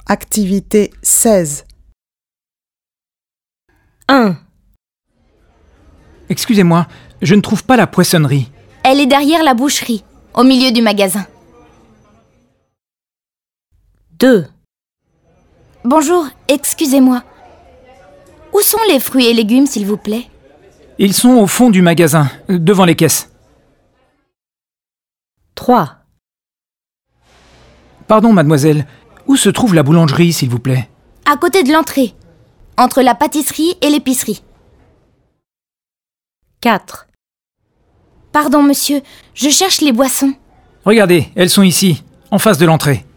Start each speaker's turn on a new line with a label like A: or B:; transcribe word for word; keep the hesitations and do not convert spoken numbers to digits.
A: Activité seize.
B: un.
C: Excusez-moi, je ne trouve pas la poissonnerie.
B: Elle est derrière la boucherie, au milieu du magasin. deux. Bonjour, excusez-moi. Où sont les fruits et légumes, s'il vous plaît?
C: Ils sont au fond du magasin, devant les caisses.
B: trois.
C: Pardon, mademoiselle, où se trouve la boulangerie, s'il vous plaît?
B: À côté de l'entrée, entre la pâtisserie et l'épicerie. quatre. Pardon, monsieur, je cherche les boissons.
C: Regardez, elles sont ici, en face de l'entrée.